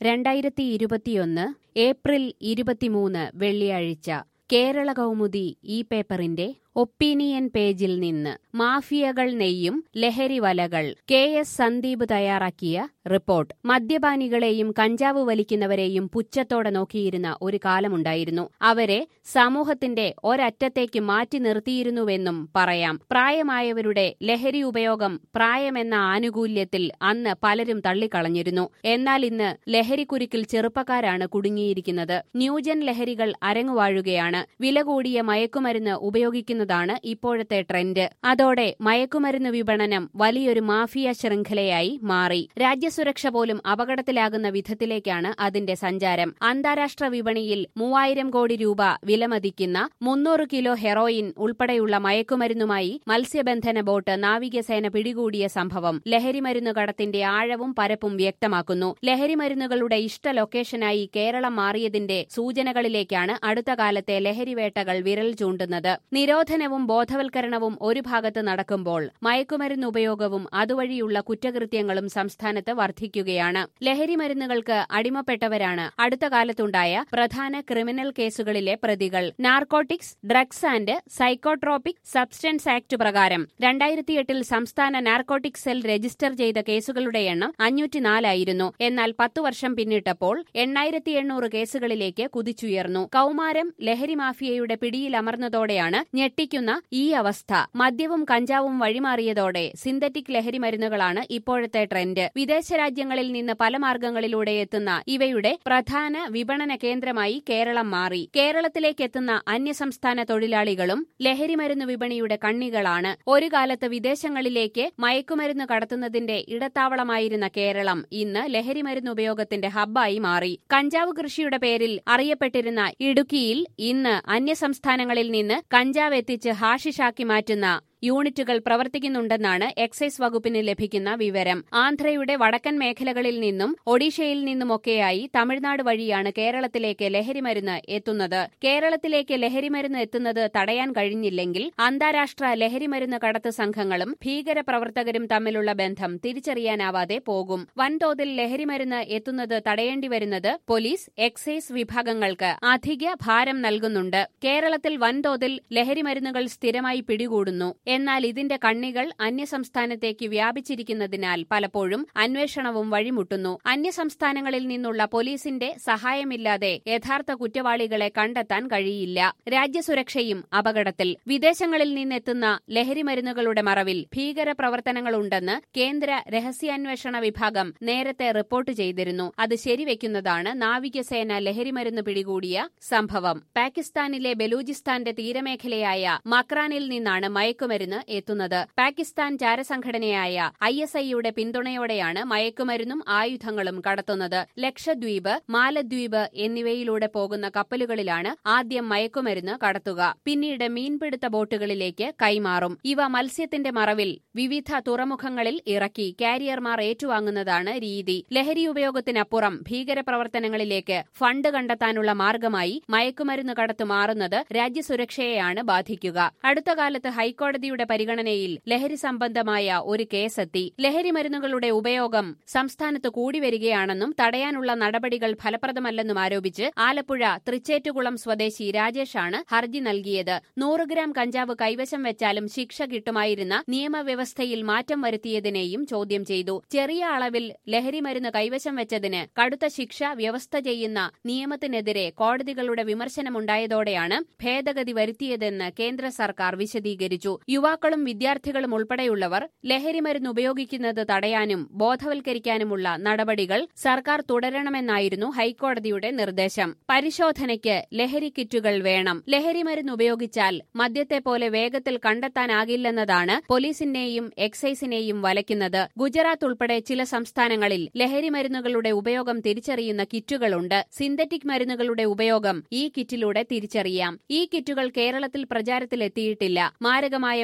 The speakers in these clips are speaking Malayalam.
2021 ഏപ്രിൽ 23 വെള്ളിയാഴ്ച കേരള കൗമുദി ഈ പേപ്പറിന്റെ ഒപ്പീനിയൻ പേജിൽ നിന്ന് മാഫിയകൾ നെയ്യും ലഹരി വലകൾ KS സന്ദീപ് തയ്യാറാക്കിയ റിപ്പോർട്ട്. മദ്യപാനികളെയും കഞ്ചാവ് വലിക്കുന്നവരെയും പുച്ഛത്തോടെ നോക്കിയിരുന്ന ഒരു കാലമുണ്ടായിരുന്നു. അവരെ സമൂഹത്തിന്റെ ഒരറ്റത്തേക്ക് മാറ്റി നിർത്തിയിരുന്നുവെന്നും പറയാം. പ്രായമായവരുടെ ലഹരി ഉപയോഗം പ്രായമെന്ന ആനുകൂല്യത്തിൽ അന്ന് പലരും തള്ളിക്കളഞ്ഞിരുന്നു. എന്നാൽ ഇന്ന് ലഹരിക്കുരുക്കിൽ ചെറുപ്പക്കാരാണ് കുടുങ്ങിയിരിക്കുന്നത്. ന്യൂജൻ ലഹരികൾ അരങ്ങുവാഴുകയാണ്. വില കൂടിയ മയക്കുമരുന്ന് ഉപയോഗിക്കുന്നതാണ് ഇപ്പോഴത്തെ ട്രെൻഡ്. അതോടെ മയക്കുമരുന്ന് വിപണനം വലിയൊരു മാഫിയ ശൃംഖലയായി മാറി. രാജ്യസുരക്ഷ പോലും അപകടത്തിലാകുന്ന വിധത്തിലേക്കാണ് അതിന്റെ സഞ്ചാരം. അന്താരാഷ്ട്ര വിപണിയിൽ 3000 കോടി രൂപ വിലമതിക്കുന്ന 300 കിലോ ഹെറോയിൻ ഉൾപ്പെടെയുള്ള മയക്കുമരുന്നുമായി മത്സ്യബന്ധന ബോട്ട് നാവികസേന പിടികൂടിയ സംഭവം ലഹരിമരുന്ന് കടത്തിന്റെ ആഴവും പരപ്പും വ്യക്തമാക്കുന്നു. ലഹരിമരുന്നുകളുടെ ഇഷ്ട ലൊക്കേഷനായി കേരളം മാറിയതിന്റെ സൂചനകളിലേക്കാണ് അടുത്ത കാലത്തെ ലഹരിവേട്ടകൾ വിരൽ ചൂണ്ടുന്നത്. നിരോധനവും ബോധവൽക്കരണവും ഒരു ഭാഗത്ത് നടക്കുമ്പോൾ മയക്കുമരുന്ന് ഉപയോഗവും അതുവഴിയുള്ള കുറ്റകൃത്യങ്ങളും സംസ്ഥാനത്ത് വർദ്ധിക്കുകയാണ്. ലഹരിമരുന്നുകൾക്ക് അടിമപ്പെട്ടവരാണ് അടുത്ത കാലത്തുണ്ടായ പ്രധാന ക്രിമിനൽ കേസുകളിലെ പ്രതികൾ. Narcotics, drugs and psychotropic substance act പ്രകാരം 2008 സംസ്ഥാന നാർക്കോട്ടിക് സെൽ രജിസ്റ്റർ ചെയ്ത കേസുകളുടെ എണ്ണം 504 ആയിരുന്നു. എന്നാൽ 10 വർഷം പിന്നിട്ടപ്പോൾ 8800 കേസുകളിലേക്ക് കുതിച്ചുയർന്നു. കൌമാരം ലഹരി മാഫിയയുടെ പിടിയിലമർന്നതോടെയാണ് ഞെട്ടിക്കുന്ന ഈ അവസ്ഥ. മദ്യവും കഞ്ചാവും വഴിമാറിയതോടെ സിന്തറ്റിക് ലഹരി മരുന്നുകളാണ് ഇപ്പോഴത്തെ ട്രെൻഡ്. വിദേശ രാജ്യങ്ങളിൽ നിന്ന് പല മാർഗങ്ങളിലൂടെ എത്തുന്ന ഇവയുടെ പ്രധാന വിപണന കേന്ദ്രമായി കേരളം മാറി. കേരളത്തിലേക്ക് എത്തുന്ന അന്യസംസ്ഥാന തൊഴിലാളികളും ലഹരിമരുന്ന് വിപണിയുടെ കണ്ണികളാണ്. ഒരു കാലത്ത് വിദേശങ്ങളിലേക്ക് മയക്കുമരുന്ന് കടത്തുന്നതിന്റെ ഇടത്താവളമായിരുന്ന കേരളം ഇന്ന് ലഹരിമരുന്ന് ഉപയോഗത്തിന്റെ ഹബ്ബായി മാറി. കഞ്ചാവ് കൃഷിയുടെ പേരിൽ അറിയപ്പെട്ടിരുന്ന ഇടുക്കിയിൽ ഇന്ന് അന്യസംസ്ഥാനങ്ങളിൽ നിന്ന് കഞ്ചാവ് എത്തിച്ച് ഹാഷിഷാക്കി മാറ്റുന്ന യൂണിറ്റുകൾ പ്രവർത്തിക്കുന്നുണ്ടെന്നാണ് എക്സൈസ് വകുപ്പിന് ലഭിക്കുന്ന വിവരം. ആന്ധ്രയുടെ വടക്കൻ മേഖലകളിൽ നിന്നും ഒഡീഷയിൽ നിന്നുമൊക്കെയായി തമിഴ്നാട് വഴിയാണ് കേരളത്തിലേക്ക് ലഹരിമരുന്ന് എത്തുന്നത്. കേരളത്തിലേക്ക് ലഹരിമരുന്ന് എത്തുന്നത് തടയാൻ കഴിഞ്ഞില്ലെങ്കിൽ അന്താരാഷ്ട്ര ലഹരിമരുന്ന് കടത്ത് സംഘങ്ങളും ഭീകരപ്രവർത്തകരും തമ്മിലുള്ള ബന്ധം തിരിച്ചറിയാനാവാതെ പോകും. വൻതോതിൽ ലഹരിമരുന്ന് എത്തുന്നത് തടയേണ്ടി വരുന്നത് പോലീസ്, എക്സൈസ് വിഭാഗങ്ങൾക്ക് അധിക ഭാരം നൽകുന്നുണ്ട്. കേരളത്തിൽ വൻതോതിൽ ലഹരിമരുന്നുകൾ സ്ഥിരമായി പിടികൂടുന്നു. എന്നാൽ ഇതിന്റെ കണ്ണികൾ അന്യസംസ്ഥാനത്തേക്ക് വ്യാപിച്ചിരിക്കുന്നതിനാൽ പലപ്പോഴും അന്വേഷണവും വഴിമുട്ടുന്നു. അന്യസംസ്ഥാനങ്ങളിൽ നിന്നുള്ള പോലീസിന്റെ സഹായമില്ലാതെ യഥാർത്ഥ കുറ്റവാളികളെ കണ്ടെത്താൻ കഴിയില്ല. രാജ്യസുരക്ഷയും അപകടത്തിൽ. വിദേശങ്ങളിൽ നിന്നെത്തുന്ന ലഹരിമരുന്നുകളുടെ മറവിൽ ഭീകരപ്രവർത്തനങ്ങളുണ്ടെന്ന് കേന്ദ്ര രഹസ്യാന്വേഷണ വിഭാഗം നേരത്തെ റിപ്പോർട്ട് ചെയ്തിരുന്നു. അത് ശരിവെക്കുന്നതാണ് നാവികസേന ലഹരിമരുന്ന് പിടികൂടിയ സംഭവം. പാകിസ്ഥാനിലെ ബലൂചിസ്ഥാന്റെ തീരമേഖലയായ മക്രാനിൽ നിന്നാണ് മയക്കുമരുന്ന് എത്തുന്നത്. പാകിസ്ഥാൻ ചാരസംഘടനയായ ISIയുടെ പിന്തുണയോടെയാണ് മയക്കുമരുന്നും ആയുധങ്ങളും കടത്തുന്നത്. ലക്ഷദ്വീപ്, മാലദ്വീപ് എന്നിവയിലൂടെ പോകുന്ന കപ്പലുകളിലാണ് ആദ്യം മയക്കുമരുന്ന് കടത്തുക. പിന്നീട് മീൻപിടുത്ത ബോട്ടുകളിലേക്ക് കൈമാറും. ഇവ മത്സ്യത്തിന്റെ മറവിൽ വിവിധ തുറമുഖങ്ങളിൽ ഇറക്കി കാരിയർമാർ ഏറ്റുവാങ്ങുന്നതാണ് രീതി. ലഹരി ഉപയോഗത്തിനപ്പുറം ഭീകരപ്രവർത്തനങ്ങളിലേക്ക് ഫണ്ട് കണ്ടെത്താനുള്ള മാർഗമായി മയക്കുമരുന്ന് കടത്തു മാറുന്നത് രാജ്യസുരക്ഷയെയാണ് ബാധിക്കുക. അടുത്ത കാലത്ത് ഹൈക്കോടതിയുടെ പരിഗണനയിൽ ലഹരി സംബന്ധമായ ഒരു കേസെത്തി. ലഹരിമരുന്നുകളുടെ ഉപയോഗം സംസ്ഥാനത്ത് കൂടിവരികയാണെന്നും തടയാനുള്ള നടപടികൾ ഫലപ്രദമല്ലെന്നും ആരോപിച്ച് ആലപ്പുഴ തൃച്ചേറ്റുകുളം സ്വദേശി രാജേഷാണ് ഹർജി നൽകിയത്. 100 ഗ്രാം കഞ്ചാവ് കൈവശം വെച്ചാലും ശിക്ഷ കിട്ടുമായിരുന്ന നിയമവ്യവസ്ഥയിൽ മാറ്റം വരുത്തിയതിനെയും ചോദ്യം ചെയ്തു. ചെറിയ അളവിൽ ലഹരിമരുന്ന് കൈവശം വെച്ചതിന് കടുത്ത ശിക്ഷ വ്യവസ്ഥ ചെയ്യുന്ന നിയമത്തിനെതിരെ കോടതികളുടെ വിമർശനമുണ്ടായതോടെയാണ് ഭേദഗതി വരുത്തിയതെന്ന് കേന്ദ്ര സർക്കാർ വിശദീകരിച്ചു. യുവാക്കളും വിദ്യാർത്ഥികളും ഉൾപ്പെടെയുള്ളവർ ലഹരിമരുന്ന് ഉപയോഗിക്കുന്നത് തടയാനും ബോധവൽക്കരിക്കാനുമുള്ള നടപടികൾ സർക്കാർ തുടരണമെന്നായിരുന്നു ഹൈക്കോടതിയുടെ നിർദ്ദേശം. പരിശോധനയ്ക്ക് ലഹരി കിറ്റുകൾ വേണം. ലഹരിമരുന്ന് ഉപയോഗിച്ചാൽ മദ്യത്തെ പോലെ വേഗത്തിൽ കണ്ടെത്താനാകില്ലെന്നതാണ് പോലീസിനെയും എക്സൈസിനെയും വലയ്ക്കുന്നത്. ഗുജറാത്ത് ഉൾപ്പെടെ ചില സംസ്ഥാനങ്ങളിൽ ലഹരിമരുന്നുകളുടെ ഉപയോഗം തിരിച്ചറിയുന്ന കിറ്റുകളുണ്ട്. സിന്തറ്റിക് മരുന്നുകളുടെ ഉപയോഗം ഈ കിറ്റിലൂടെ തിരിച്ചറിയാം. ഈ കിറ്റുകൾ കേരളത്തിൽ പ്രചാരത്തിലെത്തിയിട്ടില്ല. മാരകമായ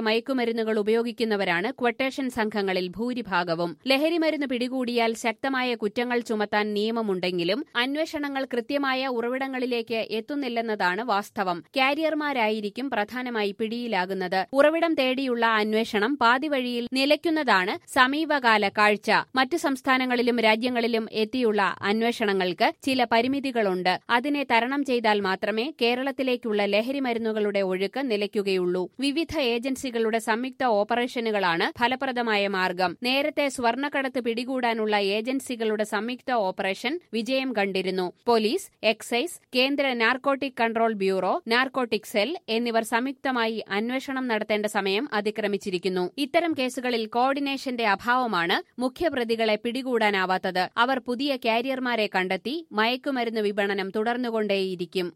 മയക്കുമരുന്നുകൾ ഉപയോഗിക്കുന്നവരാണ് ക്വട്ടേഷൻ സംഘങ്ങളിൽ ഭൂരിഭാഗവും. ലഹരിമരുന്ന് പിടികൂടിയാൽ ശക്തമായ കുറ്റങ്ങൾ ചുമത്താൻ നിയമമുണ്ടെങ്കിലും അന്വേഷണങ്ങൾ കൃത്യമായ ഉറവിടങ്ങളിലേക്ക് എത്തുന്നില്ലെന്നതാണ് വാസ്തവം. കാരിയർമാരായിരിക്കും പ്രധാനമായി പിടിയിലാകുന്നത്. ഉറവിടം തേടിയുള്ള അന്വേഷണം പാതിവഴിയിൽ നിലയ്ക്കുന്നതാണ് സമീപകാല കാഴ്ച. മറ്റു സംസ്ഥാനങ്ങളിലും രാജ്യങ്ങളിലും എത്തിയുള്ള അന്വേഷണങ്ങൾക്ക് ചില പരിമിതികളുണ്ട്. അതിനെ തരണം ചെയ്താൽ മാത്രമേ കേരളത്തിലേക്കുള്ള ലഹരിമരുന്നുകളുടെ ഒഴുക്ക് നിലയ്ക്കുകയുള്ളൂ. വിവിധ ഏജൻസികളുടെ സംയുക്ത ഓപ്പറേഷനുകളാണ് ഫലപ്രദമായ മാർഗം. നേരത്തെ സ്വർണ്ണക്കടത്ത് പിടികൂടാനുള്ള ഏജൻസികളുടെ സംയുക്ത ഓപ്പറേഷൻ വിജയം കണ്ടിരുന്നു. പോലീസ്, എക്സൈസ്, കേന്ദ്ര narcotic control bureau, narcotic cell എന്നിവർ സംയുക്തമായി അന്വേഷണം നടത്തേണ്ട സമയം അതിക്രമിച്ചിരിക്കുന്നു. ഇത്തരം കേസുകളിൽ കോർഡിനേഷന്റെ അഭാവമാണ് മുഖ്യപ്രതികളെ പിടികൂടാനാവാത്തത്. അവർ പുതിയ കാരിയർമാരെ കണ്ടെത്തി മയക്കുമരുന്ന് വിപണനം തുടർന്നുകൊണ്ടേയിരിക്കും.